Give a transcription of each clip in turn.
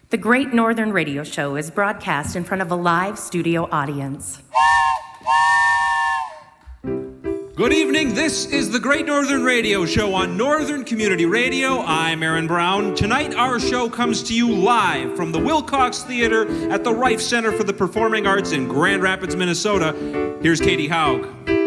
The Great Northern Radio Show is broadcast in front of a live studio audience. Good evening. This is the Great Northern Radio Show on Northern Community Radio. I'm Aaron Brown. Tonight, our show comes to you live from the Wilcox Theater at the Rife Center for the Performing Arts in Grand Rapids, Minnesota. Here's Katie Haug.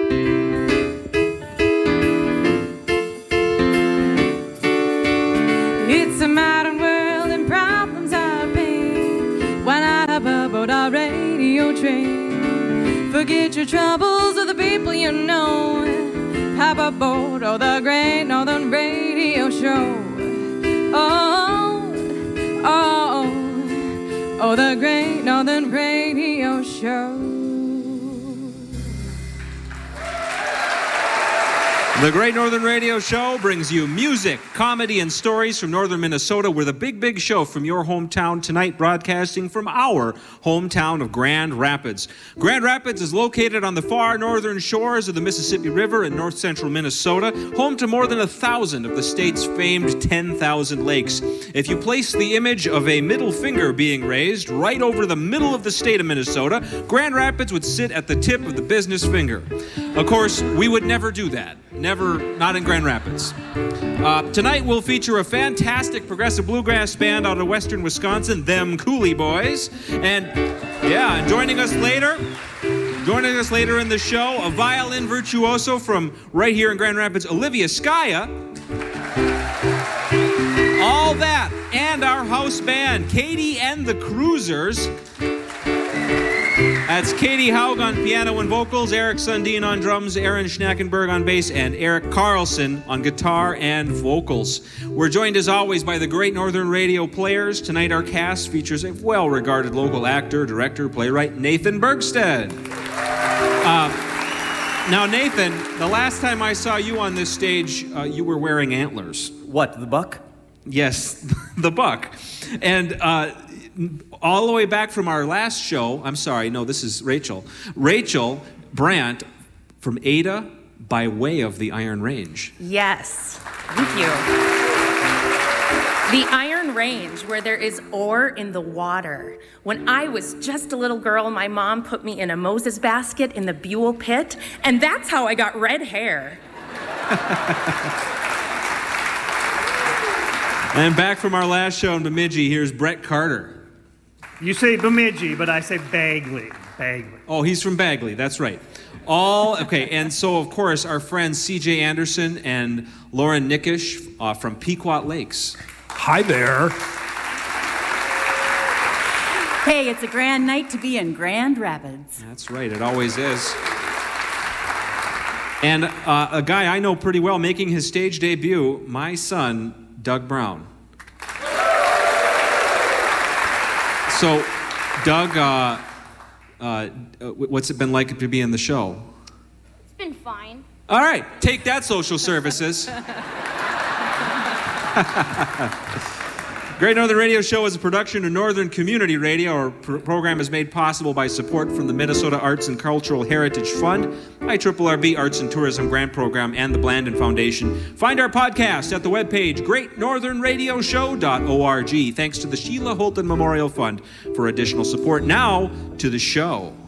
It's a modern world and problems are pain. Why not hop aboard our radio train? Forget your troubles with the people you know. Hop aboard oh, the Great Northern Radio Show. Oh, oh, oh, the Great Northern Radio Show. The Great Northern Radio Show brings you music, comedy, and stories from northern Minnesota. We're the big show from your hometown tonight, broadcasting from our hometown of Grand Rapids. Grand Rapids is located on the far northern shores of the Mississippi River in north central Minnesota, home to more than 1,000 of the state's famed 10,000 lakes. If you place the image of a middle finger being raised right over the middle of the state of Minnesota, Grand Rapids would sit at the tip of the business finger. Of course, we would never do that. Never, not in Grand Rapids. Tonight we'll feature a fantastic progressive bluegrass band out of western Wisconsin, them Coulee Boys. And joining us later in the show, a violin virtuoso from right here in Grand Rapids, Olivia Skaya. All that, and our house band, Katie and the Cruisers. That's Katie Haug on piano and vocals, Eric Sundin on drums, Aaron Schnackenberg on bass, and Eric Carlson on guitar and vocals. We're joined as always by the Great Northern Radio Players. Tonight our cast features a well-regarded local actor, director, playwright, Nathan Bergstead. Now Nathan, the last time I saw you on this stage, you were wearing antlers. What, the buck? Yes, the buck. And all the way back from our last show, I'm sorry, no, this is Rachel. Rachel Brandt from Ada by way of the Iron Range. Yes, thank you. The Iron Range, where there is ore in the water. When I was just a little girl, my mom put me in a Moses basket in the Buell Pit, and that's how I got red hair. And back from our last show in Bemidji, here's Brett Carter. You say Bemidji, but I say Bagley. Oh, he's from Bagley, that's right. Okay, and so, of course, our friends C.J. Anderson and Lauren Nickish from Pequot Lakes. Hi there. Hey, it's a grand night to be in Grand Rapids. That's right, it always is. And a guy I know pretty well making his stage debut, my son, Doug Brown. So, Doug, what's it been like to be in the show? It's been fine. All right, take that, social services. Great Northern Radio Show is a production of Northern Community Radio. Our program is made possible by support from the Minnesota Arts and Cultural Heritage Fund, IRRB Arts and Tourism Grant Program, and the Blandin Foundation. Find our podcast at the webpage greatnorthernradioshow.org. Thanks to the Sheila Holton Memorial Fund for additional support. Now to the show.